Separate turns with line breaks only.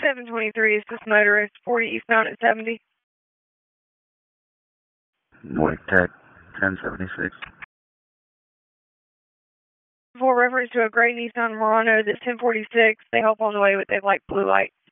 723 is this motorist, 40 eastbound at 70.
Wake Tech 1076.
For reference to a gray Nissan Murano that's 1046, they help on the way with a light blue light.